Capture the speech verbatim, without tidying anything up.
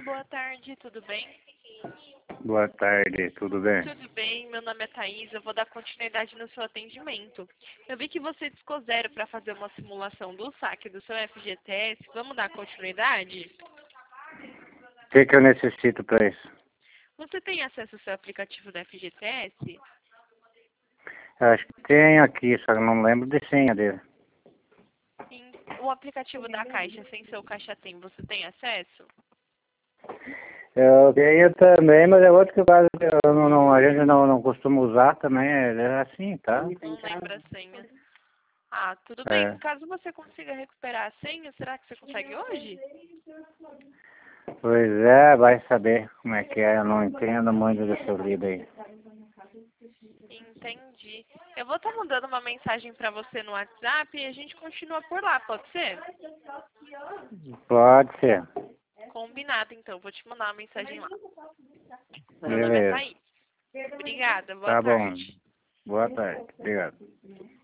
boa tarde, tudo bem? Boa tarde, tudo bem? Tudo bem, meu nome é Thaís, eu vou dar continuidade no seu atendimento. Eu vi que você discou zero para fazer uma simulação do saque do seu F G T S, vamos dar continuidade? O que, que eu necessito para isso? Você tem acesso ao seu aplicativo do F G T S? Eu acho que tem aqui, só que não lembro de senha dele. Em- O aplicativo da Caixa, sem seu Caixa Tem, você tem acesso? Eu tenho também, mas é outro que quase que eu não, não- a gente não, não costuma usar também, é assim, tá? Não lembra a senha. Ah, tudo bem. É. Caso você consiga recuperar a senha, será que você consegue hoje? Pois é, vai saber como é que é, eu não entendo muito dessa vida aí. Entendi. Eu vou estar mandando uma mensagem para você no WhatsApp e a gente continua por lá, pode ser? Pode ser. Combinado, então. Vou te mandar uma mensagem lá. Meu nome é Beleza. Thaís. Obrigada, boa Tá bom. tarde. Boa tarde. Obrigado.